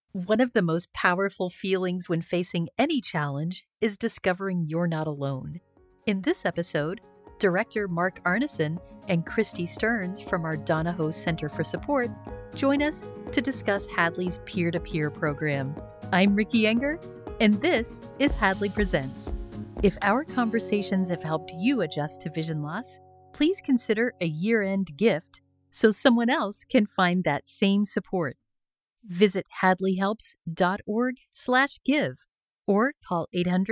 One of the most powerful feelings when facing any challenge is discovering you're not alone. In this episode, director Mark Arneson and Christy Stearns from our Donahoe Center for Support join us to discuss Hadley's peer-to-peer program. I'm Ricky Enger, and this is Hadley Presents. If our conversations have helped you adjust to vision loss, please consider a year-end gift so someone else can find that same support. Visit hadleyhelps.org/give or call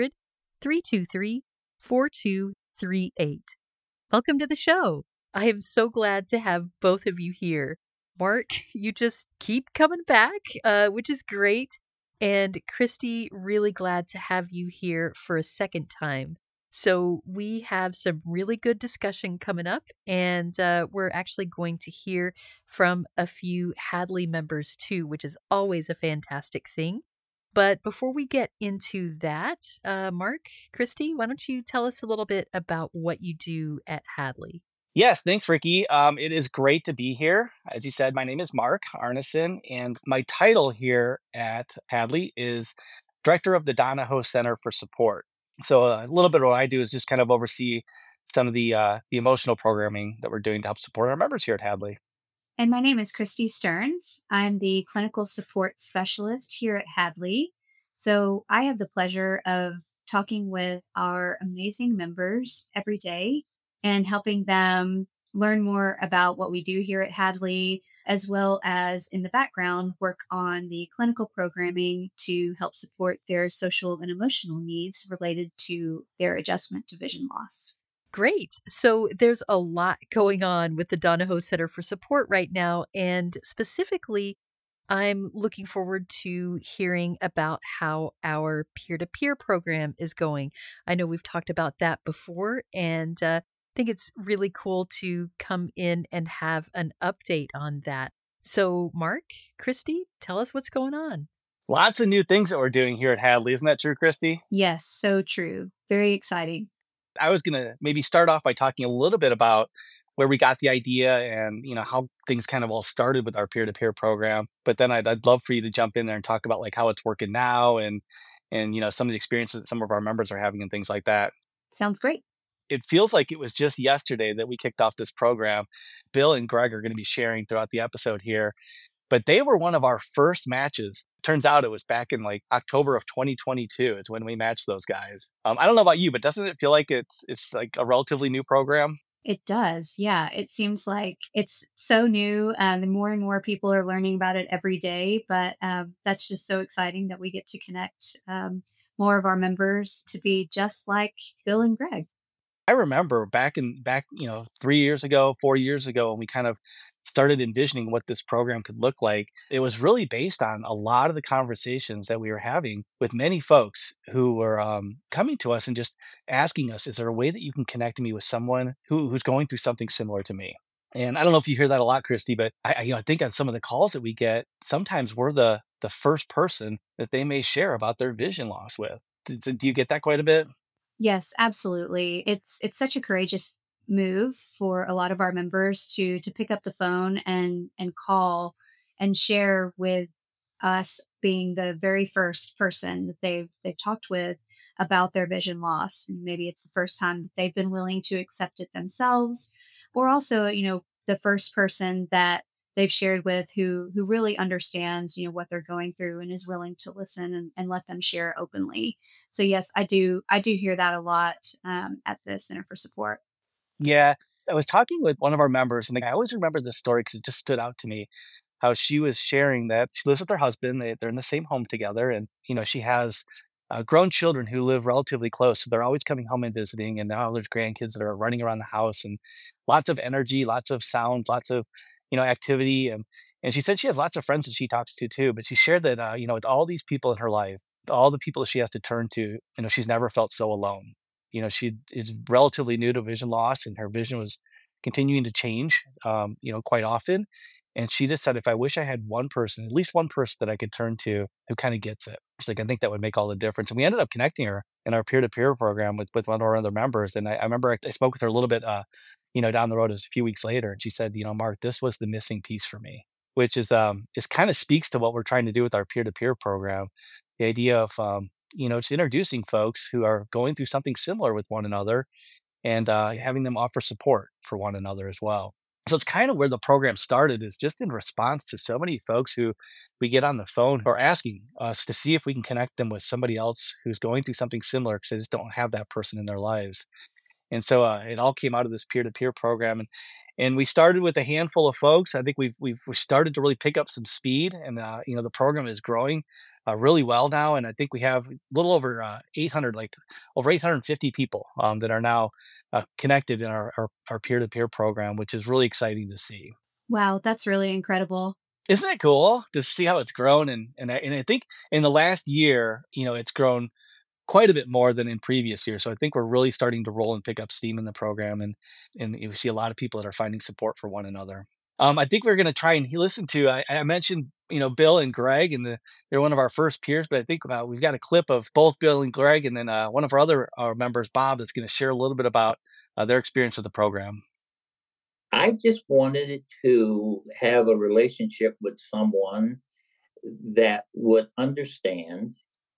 800-323-4238. Welcome to the show. I am so glad to have both of you here. Mark, you just keep coming back, which is great. And Christy, really glad to have you here for a second time. So we have some really good discussion coming up, and we're actually going to hear from a few Hadley members too, which is always a fantastic thing. But before we get into that, Mark, Christy, why don't you tell us a little bit about what you do at Hadley? Yes, thanks, Ricky. It is great to be here. As you said, my name is Mark Arneson, and my title here at Hadley is Director of the Donahoe Center for Support. So a little bit of what I do is just kind of oversee some of the emotional programming that we're doing to help support our members here at Hadley. And my name is Christy Stearns. I'm the clinical support specialist here at Hadley. So I have the pleasure of talking with our amazing members every day and helping them learn more about what we do here at Hadley, as well as in the background, work on the clinical programming to help support their social and emotional needs related to their adjustment to vision loss. Great. So there's a lot going on with the Donahoe Center for Support right now. And specifically, I'm looking forward to hearing about how our peer-to-peer program is going. I know we've talked about that before, and I think it's really cool to come in and have an update on that. So, Mark, Christy, tell us what's going on. Lots of new things that we're doing here at Hadley. Isn't that true, Christy? Yes, so true. Very exciting. I was going to maybe start off by talking a little bit about where we got the idea and how things kind of all started with our peer-to-peer program. But then I'd love for you to jump in there and talk about like how it's working now and some of the experiences that some of our members are having and things like that. Sounds great. It feels like it was just yesterday that we kicked off this program. Bill and Greg are going to be sharing throughout the episode here, but they were one of our first matches. Turns out it was back in like October of 2022 is when we matched those guys. I don't know about you, but doesn't it feel like it's like a relatively new program? It does. Yeah. It seems like it's so new. And more and more people are learning about it every day. But that's just so exciting that we get to connect more of our members to be just like Bill and Greg. I remember back 3 years ago, 4 years ago, when we kind of started envisioning what this program could look like. It was really based on a lot of the conversations that we were having with many folks who were coming to us and just asking us, "Is there a way that you can connect me with someone who's going through something similar to me?" And I don't know if you hear that a lot, Christy, but I think on some of the calls that we get, sometimes we're the first person that they may share about their vision loss with. Do you get that quite a bit? Yes, absolutely. It's such a courageous move for a lot of our members to pick up the phone and call and share with us being the very first person that they've talked with about their vision loss. And maybe it's the first time that they've been willing to accept it themselves, or also, the first person that they've shared with who really understands, what they're going through and is willing to listen and let them share openly. So yes, I do hear that a lot at the Center for Support. Yeah, I was talking with one of our members, and I always remember this story because it just stood out to me. How she was sharing that she lives with her husband. They're in the same home together, and she has grown children who live relatively close, so they're always coming home and visiting. And now there's grandkids that are running around the house, and lots of energy, lots of sounds, lots of activity. And she said she has lots of friends that she talks to too. But she shared that with all these people in her life, all the people that she has to turn to, she's never felt so alone. She is relatively new to vision loss, and her vision was continuing to change, quite often. And she just said, if I wish I had one person, at least one person that I could turn to who kind of gets it. She's like, I think that would make all the difference. And we ended up connecting her in our peer-to-peer program with one of our other members. And I remember I spoke with her a little bit, down the road. It was a few weeks later. And she said, Mark, this was the missing piece for me. which is kind of speaks to what we're trying to do with our peer-to-peer program. The idea of just introducing folks who are going through something similar with one another and having them offer support for one another as well. So it's kind of where the program started, is just in response to so many folks who we get on the phone or asking us to see if we can connect them with somebody else who's going through something similar because they just don't have that person in their lives. And so it all came out of this peer-to-peer program, and we started with a handful of folks. I think we started to really pick up some speed, and the program is growing really well now. And I think we have a little over 800, like over 850 people that are now connected in our peer-to-peer program, which is really exciting to see. Wow, that's really incredible. Isn't it cool to see how it's grown? And I think in the last year, it's grown quite a bit more than in previous years. So I think we're really starting to roll and pick up steam in the program, and we see a lot of people that are finding support for one another. I think we're going to try and listen to. I mentioned Bill and Greg, and they're one of our first peers, but I think we've got a clip of both Bill and Greg, and then one of our other members, Bob, that's going to share a little bit about their experience with the program. I just wanted to have a relationship with someone that would understand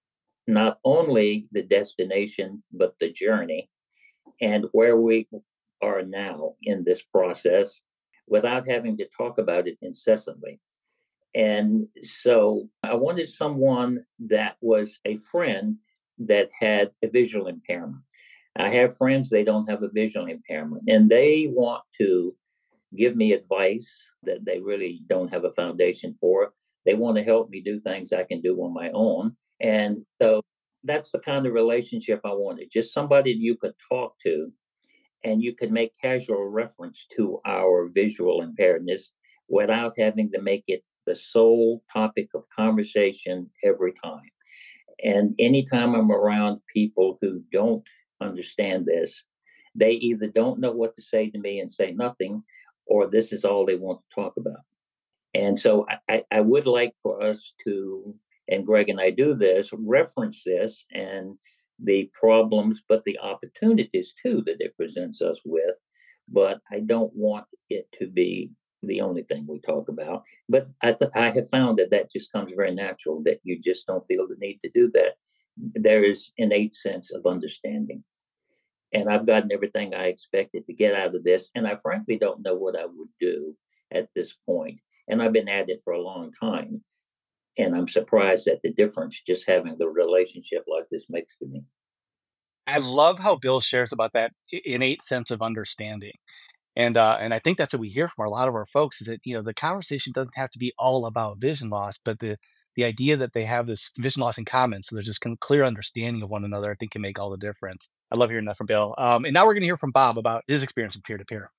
not only the destination, but the journey and where we are now in this process without having to talk about it incessantly. And so I wanted someone that was a friend that had a visual impairment. I have friends, they don't have a visual impairment, and they want to give me advice that they really don't have a foundation for. They want to help me do things I can do on my own. And so that's the kind of relationship I wanted. Just somebody you could talk to and you could make casual reference to our visual impairedness without having to make it the sole topic of conversation every time. And anytime I'm around people who don't understand this, they either don't know what to say to me and say nothing, or this is all they want to talk about. And so I would like for us to, and Greg and I do this, reference this and the problems, but the opportunities too that it presents us with. But I don't want it to be the only thing we talk about. But I have found that that just comes very natural, that you just don't feel the need to do that. There is innate sense of understanding. And I've gotten everything I expected to get out of this. And I frankly don't know what I would do at this point. And I've been at it for a long time. And I'm surprised at the difference just having the relationship like this makes to me. I love how Bill shares about that innate sense of understanding. And I think that's what we hear from a lot of our folks, is that the conversation doesn't have to be all about vision loss, but the idea that they have this vision loss in common, so there's this clear understanding of one another, I think can make all the difference. I love hearing that from Bill. And now we're going to hear from Bob about his experience with peer to peer.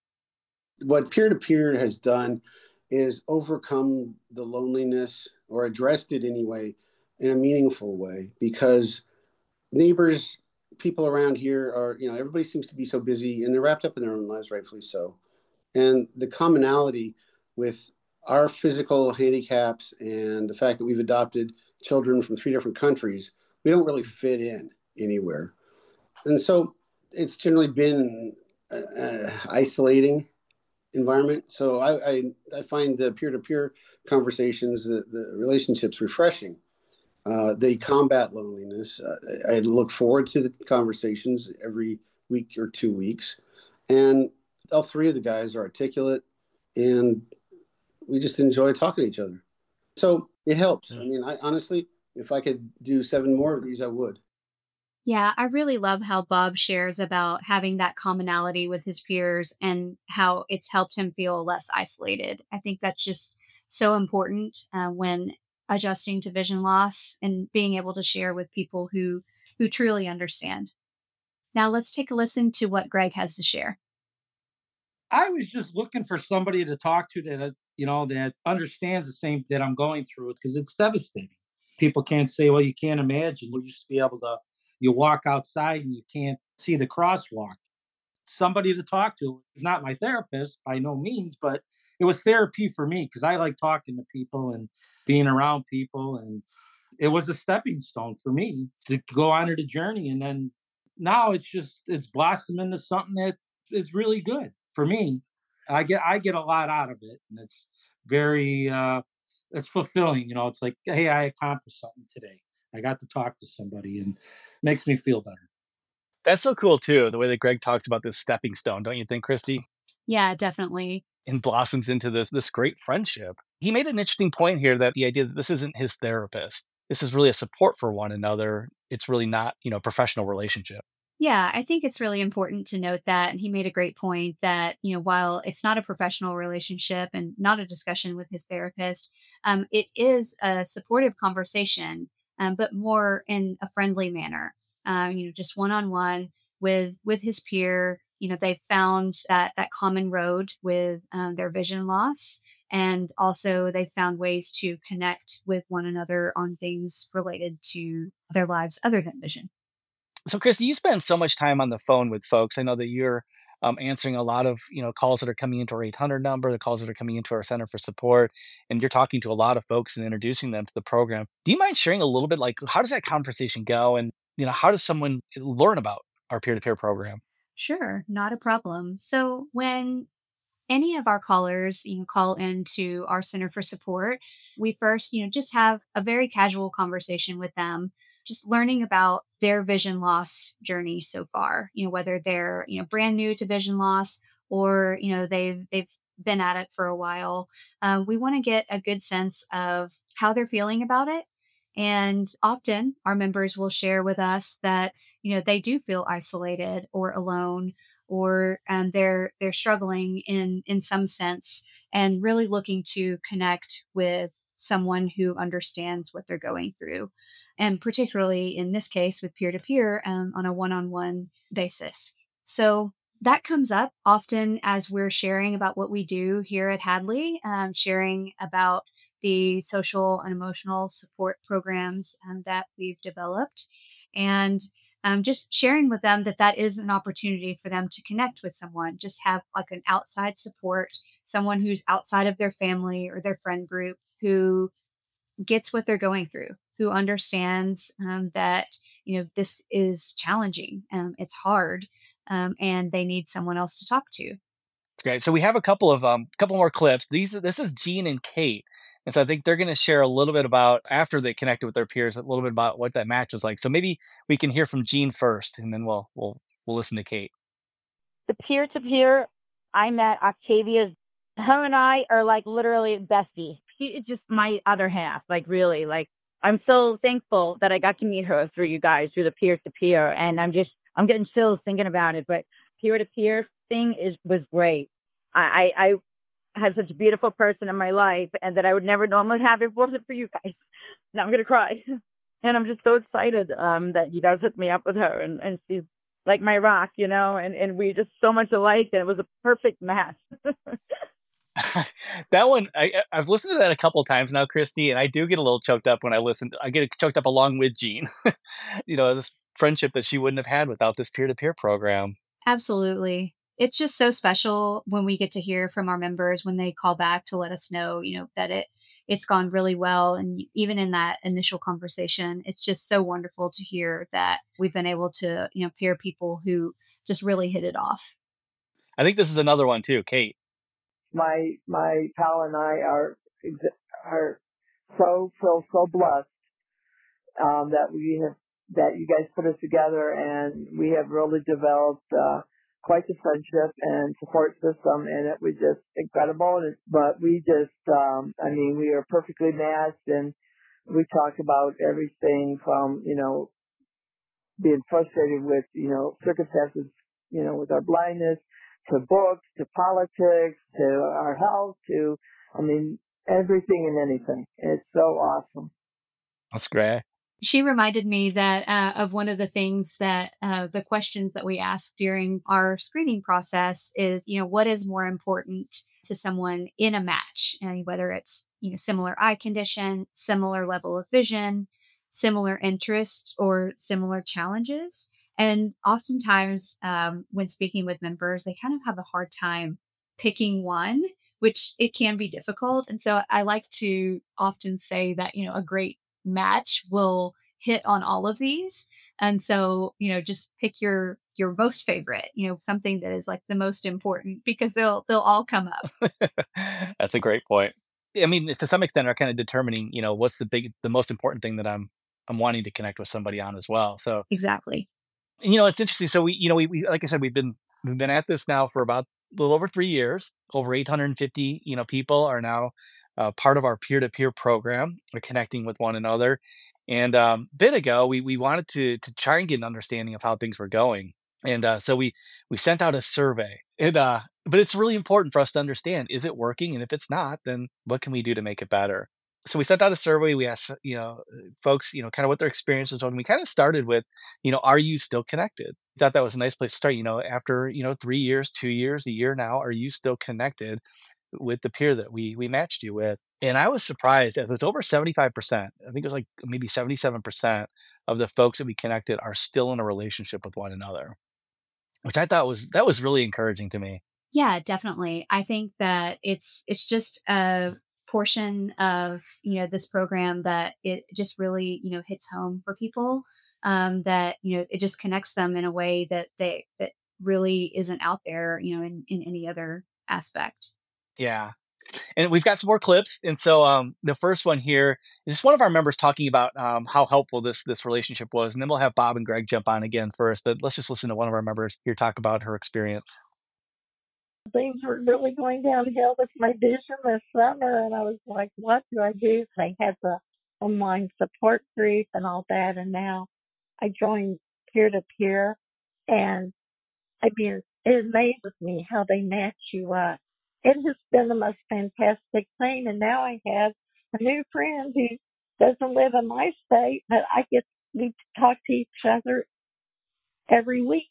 What peer to peer has done is overcome the loneliness, or addressed it anyway, in a meaningful way, because neighbors, people around here are, everybody seems to be so busy and they're wrapped up in their own lives, rightfully so. And the commonality with our physical handicaps and the fact that we've adopted children from 3 different countries, we don't really fit in anywhere. And so it's generally been isolating environment. So I find the peer-to-peer conversations, the relationships refreshing. They combat loneliness. I look forward to the conversations every week or 2 weeks. And all 3 of the guys are articulate, and we just enjoy talking to each other. So it helps. I mean, I honestly, if I could do 7 more of these, I would. Yeah, I really love how Bob shares about having that commonality with his peers and how it's helped him feel less isolated. I think that's just so important when adjusting to vision loss and being able to share with people who truly understand. Now let's take a listen to what Greg has to share. I was just looking for somebody to talk to that, that understands the same that I'm going through, because it's devastating. People can't say, well, you can't imagine. You used to be able to, you walk outside and you can't see the crosswalk. Somebody to talk to. It's not my therapist by no means, but it was therapy for me, because I like talking to people and being around people. And it was a stepping stone for me to go on the journey. And then now it's blossomed into something that is really good for me. I get a lot out of it, and it's very, it's fulfilling. It's like, hey, I accomplished something today. I got to talk to somebody, and makes me feel better. That's so cool too, the way that Greg talks about this stepping stone, don't you think, Christy? Yeah, definitely. And blossoms into this great friendship. He made an interesting point here that the idea that this isn't his therapist. This is really a support for one another. It's really not, a professional relationship. Yeah, I think it's really important to note that. And he made a great point that, while it's not a professional relationship and not a discussion with his therapist, it is a supportive conversation, but more in a friendly manner, just one on one with his peer. They've found that common road with their vision loss. And also, they found ways to connect with one another on things related to their lives other than vision. So, Christy, you spend so much time on the phone with folks. I know that you're answering a lot of calls that are coming into our 800 number, the calls that are coming into our Center for Support, and you're talking to a lot of folks and introducing them to the program. Do you mind sharing a little bit, like how does that conversation go, and how does someone learn about our peer-to-peer program? Sure, not a problem. So when any of our callers, call into our Center for Support, we first, just have a very casual conversation with them, just learning about their vision loss journey so far. Whether they're, brand new to vision loss or, they've been at it for a while. We want to get a good sense of how they're feeling about it. And often our members will share with us that, they do feel isolated or alone, or they're struggling in some sense, and really looking to connect with someone who understands what they're going through, and particularly in this case with peer to peer on a one-on-one basis. So that comes up often as we're sharing about what we do here at Hadley, sharing about the social and emotional support programs that we've developed, and just sharing with them that that is an opportunity for them to connect with someone, just have like an outside support, someone who's outside of their family or their friend group who gets what they're going through, who understands that, this is challenging, it's hard, and they need someone else to talk to. Great. So we have a couple more clips. This is Gene and Kate. And so I think they're going to share a little bit about after they connected with their peers, a little bit about what that match was like. So maybe we can hear from Gene first, and then we'll listen to Kate. The peer to peer, I met Octavia's. Her and I are like literally bestie. She is just my other half. Like really, like I'm so thankful that I got to meet her through you guys, through the peer to peer, and I'm getting chills thinking about it. But peer to peer thing was great. I had such a beautiful person in my life, and that I would never normally have if it wasn't for you guys. Now I'm gonna cry, and I'm just so excited that you guys hooked me up with her, and she's like my rock, and we just so much alike, and it was a perfect match. That one, I've listened to that a couple of times now, Christy, and I do get a little choked up when I listen. I get choked up along with Gene. This friendship that she wouldn't have had without this peer to peer program. Absolutely. It's just so special when we get to hear from our members when they call back to let us know, that it's gone really well. And even in that initial conversation, it's just so wonderful to hear that we've been able to, pair people who just really hit it off. I think this is another one too, Kate. My pal and I are so blessed that you guys put us together, and we have really developed quite the friendship and support system, and it was just incredible. But we just, we are perfectly matched, and we talk about everything from being frustrated with circumstances, with our blindness, to books, to politics, to our health, to everything and anything. It's so awesome. That's great. She reminded me that of one of the things that the questions that we ask during our screening process is, what is more important to someone in a match, and whether it's, similar eye condition, similar level of vision, similar interests, or similar challenges. And oftentimes when speaking with members, they kind of have a hard time picking one, which it can be difficult. And so I like to often say that, a great match will hit on all of these. And so, just pick your most favorite, something that is like the most important, because they'll all come up. That's a great point. I mean, to some extent, are kind of determining, what's the most important thing that I'm wanting to connect with somebody on as well. So, Exactly. it's interesting. So we like I said, we've been at this now for about a little over 3 years. Over 850, people are now part of our peer-to-peer program. We're connecting with one another. And bit ago, we wanted to try and get an understanding of how things were going. And so we sent out a survey. But it's really important for us to understand, is it working? And if it's not, then what can we do to make it better? So we sent out a survey. We asked, folks, kind of what their experiences were. And we kind of started with, are you still connected? Thought that was a nice place to start. After 3 years, 2 years, a year now, are you still connected with the peer that we matched you with? And I was surprised. It was over 75%. I think it was like maybe 77% of the folks that we connected are still in a relationship with one another, which I thought that was really encouraging to me. Yeah, definitely. I think that it's just a portion of, this program that it just really, hits home for people. That, it just connects them in a way that really isn't out there, in any other aspect. Yeah. And we've got some more clips. And so the first one here is just one of our members talking about how helpful this relationship was. And then we'll have Bob and Greg jump on again first. But let's just listen to one of our members here talk about her experience. Things were really going downhill with my vision this summer, and I was like, what do I do? They had the online support group and all that, and now I joined peer to peer, and I mean, it amazes me how they match you up. It has been the most fantastic thing, and now I have a new friend who doesn't live in my state, but we talk to each other every week,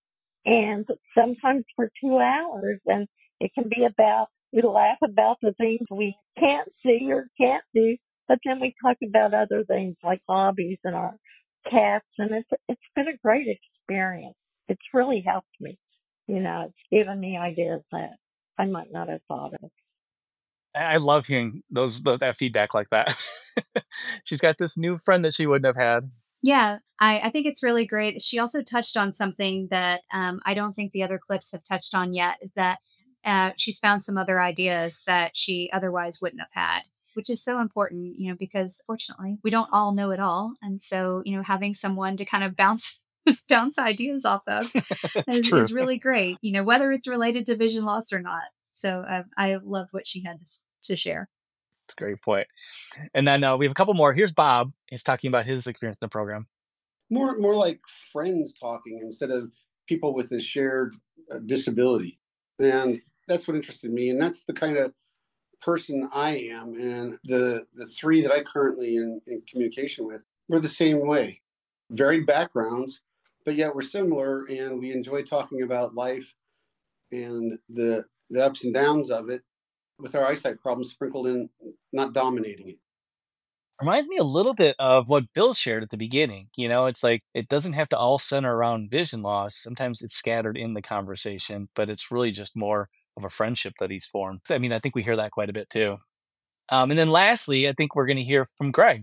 and sometimes for 2 hours, and it can be we laugh about the things we can't see or can't do, but then we talk about other things like hobbies and our cats, and it's been a great experience. It's really helped me. It's given me ideas that I might not have thought of. I love hearing that feedback like that. She's got this new friend that she wouldn't have had. Yeah, I think it's really great. She also touched on something that I don't think the other clips have touched on yet, is that she's found some other ideas that she otherwise wouldn't have had, which is so important, because fortunately we don't all know it all. And so, having someone to kind of bounce bounce ideas off of That's is, true. is really great, whether it's related to vision loss or not. So I love what she had to share. That's a great point. And then we have a couple more. Here's Bob. He's talking about his experience in the program. More like friends talking instead of people with a shared disability. And that's what interested me. And that's the kind of person I am. And the three that I currently in communication with, we're the same way. Varied backgrounds, but yet we're similar, and we enjoy talking about life and the ups and downs of it, with our eyesight problems sprinkled in, not dominating it. Reminds me a little bit of what Bill shared at the beginning. It's like it doesn't have to all center around vision loss. Sometimes it's scattered in the conversation, but it's really just more of a friendship that he's formed. I mean, I think we hear that quite a bit too. And then lastly, I think we're going to hear from Greg.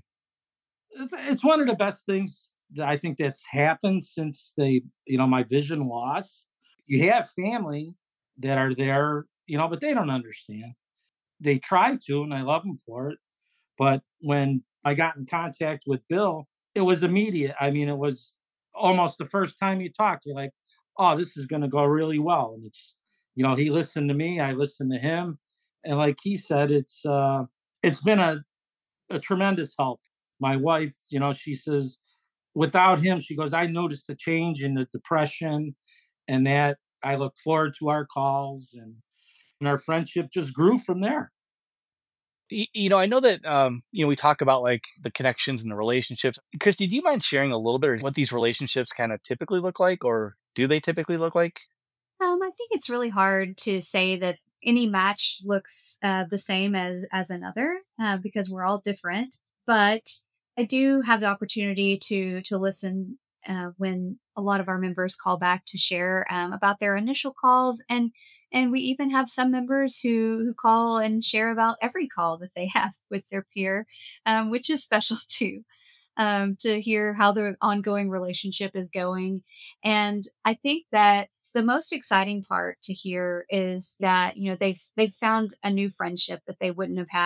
It's one of the best things that I think that's happened since my vision loss. You have family that are there, but they don't understand. They try to, and I love them for it. But when I got in contact with Bill, it was immediate. I mean, it was almost the first time you talk, you're like, oh, this is going to go really well. And it's, he listened to me, I listened to him. And like he said, it's been a tremendous help. My wife, she says, without him, she goes, I noticed a change in the depression, and that I look forward to our calls, and our friendship just grew from there. I know that we talk about like the connections and the relationships. Christy, do you mind sharing a little bit of what these relationships kind of typically look like, or do they typically look like? I think it's really hard to say that any match looks the same as another, because we're all different. But I do have the opportunity to listen when a lot of our members call back to share about their initial calls, and we even have some members who call and share about every call that they have with their peer, which is special too. To hear how the ongoing relationship is going. And I think that the most exciting part to hear is that, they've found a new friendship that they wouldn't have had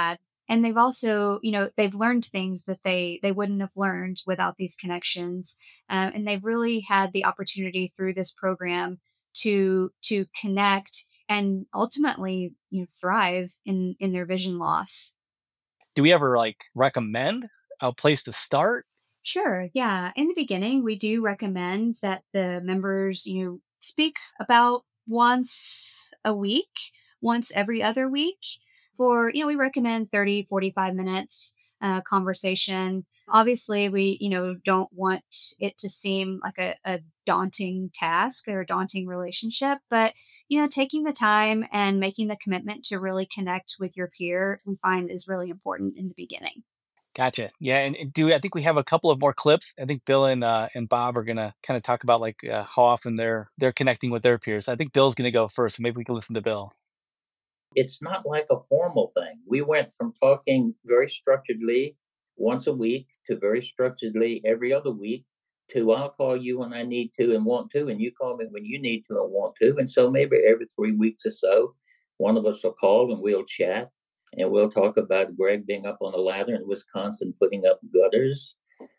And they've also, they've learned things that they wouldn't have learned without these connections. And they've really had the opportunity through this program to connect and ultimately, thrive in their vision loss. Do we ever like recommend a place to start? Sure. Yeah. In the beginning, we do recommend that the members, speak about once a week, once every other week for, we recommend 30, 45 minutes conversation. Obviously, we, don't want it to seem like a daunting task or a daunting relationship, but, taking the time and making the commitment to really connect with your peer, we find is really important in the beginning. Gotcha. Yeah, and do I think we have a couple of more clips. I think Bill and Bob are gonna kind of talk about like how often they're connecting with their peers. I think Bill's gonna go first, so maybe we can listen to Bill. It's not like a formal thing. We went from talking very structuredly once a week to very structuredly every other week to I'll call you when I need to and want to, and you call me when you need to and want to. And so maybe every 3 weeks or so, one of us will call and we'll chat and we'll talk about Greg being up on a ladder in Wisconsin putting up gutters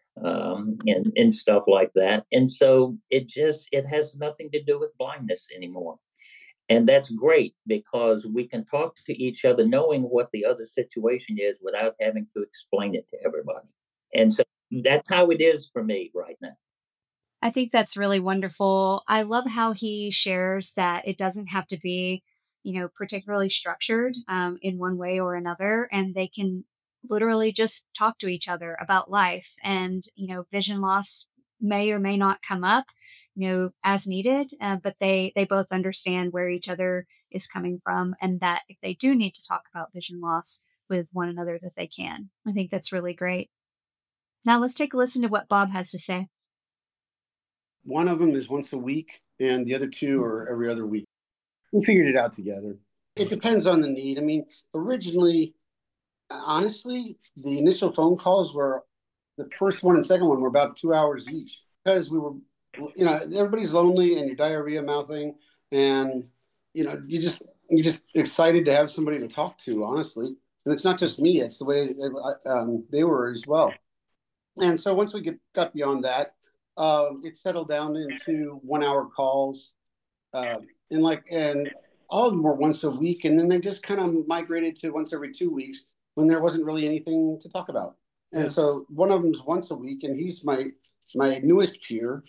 and stuff like that. And so it has nothing to do with blindness anymore. And that's great because we can talk to each other knowing what the other situation is without having to explain it to everybody. And so that's how it is for me right now. I think that's really wonderful. I love how he shares that it doesn't have to be, particularly structured in one way or another, and they can literally just talk to each other about life. And vision loss may or may not come up, as needed, but they both understand where each other is coming from, and that if they do need to talk about vision loss with one another, that they can. I think that's really great. Now let's take a listen to what Bob has to say. One of them is once a week, and the other two are every other week. We figured it out together. It depends on the need. I mean, originally, honestly, the initial phone calls were the first one and second one were about 2 hours each because we were, everybody's lonely and your diarrhea mouthing, and you're just excited to have somebody to talk to, honestly. And it's not just me; it's the way they were as well. And so once we got beyond that, it settled down into 1 hour calls, and all of them were once a week, and then they just kind of migrated to once every 2 weeks when there wasn't really anything to talk about. And Yeah. so one of them's once a week, and he's my newest peer.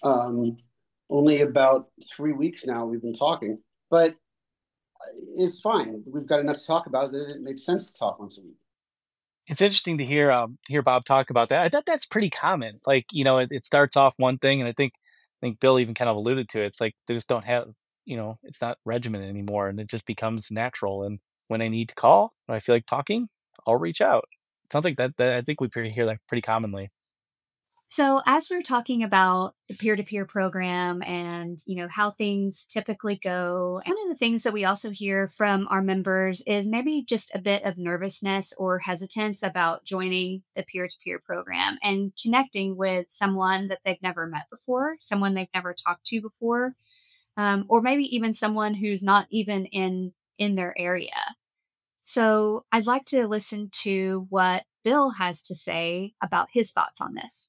Only about 3 weeks now we've been talking, but it's fine. We've got enough to talk about that it makes sense to talk once a week. It's interesting to hear Bob talk about that. I thought that's pretty common. Like, it starts off one thing, and I think Bill even kind of alluded to it. It's like they just don't have, it's not regimented anymore, and it just becomes natural. And when I need to call, when I feel like talking, I'll reach out. Sounds like that I think we hear that pretty commonly. So, as we're talking about the peer to peer program and, how things typically go, one of the things that we also hear from our members is maybe just a bit of nervousness or hesitance about joining the peer to peer program and connecting with someone that they've never met before, someone they've never talked to before, or maybe even someone who's not even in their area. So, I'd like to listen to what Bill has to say about his thoughts on this.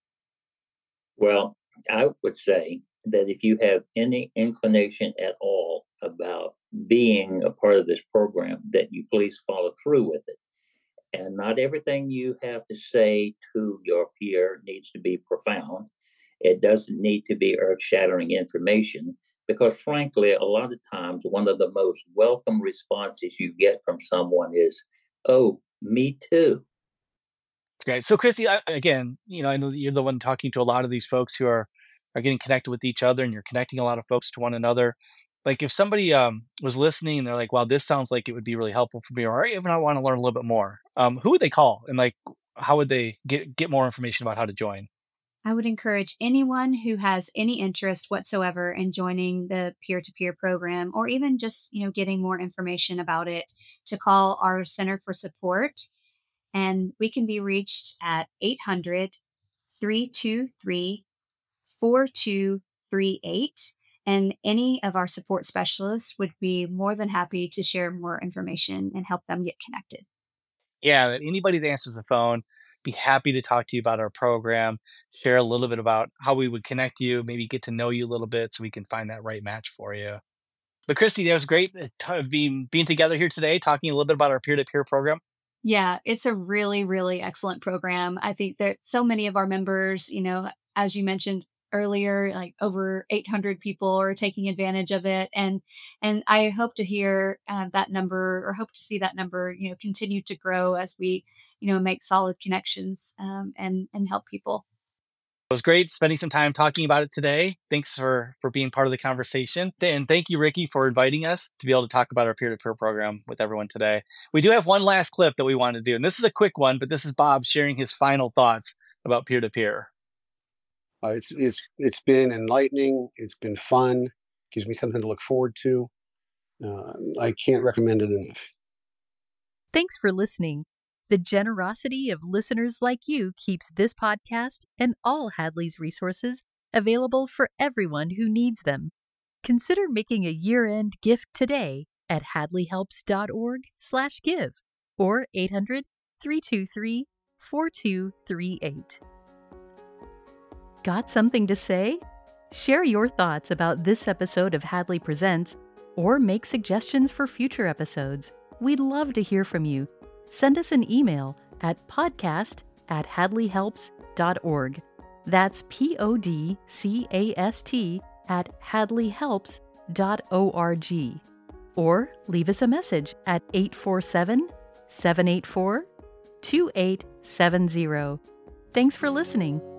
Well, I would say that if you have any inclination at all about being a part of this program, that you please follow through with it. And not everything you have to say to your peer needs to be profound. It doesn't need to be earth shattering information because, frankly, a lot of times one of the most welcome responses you get from someone is, "Oh, me too." Great. So, Chrissy, again, I know that you're the one talking to a lot of these folks who are getting connected with each other, and you're connecting a lot of folks to one another. Like, if somebody was listening and they're like, "Wow, this sounds like it would be really helpful for me," or even I want to learn a little bit more, who would they call, and like, how would they get more information about how to join? I would encourage anyone who has any interest whatsoever in joining the peer to peer program or even just, getting more information about it to call our Center for Support. And we can be reached at 800-323-4238. And any of our support specialists would be more than happy to share more information and help them get connected. Yeah, that anybody that answers the phone, be happy to talk to you about our program, share a little bit about how we would connect you, maybe get to know you a little bit so we can find that right match for you. But Christy, it was great being together here today, talking a little bit about our peer-to-peer program. Yeah, it's a really, really excellent program. I think that so many of our members, as you mentioned earlier, like over 800 people are taking advantage of it, and I hope to hear that number, or hope to see that number, continue to grow as we, make solid connections and help people. It was great spending some time talking about it today. Thanks for being part of the conversation. And thank you, Ricky, for inviting us to be able to talk about our peer-to-peer program with everyone today. We do have one last clip that we want to do, and this is a quick one, but this is Bob sharing his final thoughts about peer-to-peer. It's been enlightening. It's been fun. Gives me something to look forward to. I can't recommend it enough. Thanks for listening. The generosity of listeners like you keeps this podcast and all Hadley's resources available for everyone who needs them. Consider making a year-end gift today at hadleyhelps.org/give or 800-323-4238. Got something to say? Share your thoughts about this episode of Hadley Presents or make suggestions for future episodes. We'd love to hear from you. Send us an email at podcast@hadleyhelps.org. That's podcast@hadleyhelps.org. Or leave us a message at 847-784-2870. Thanks for listening.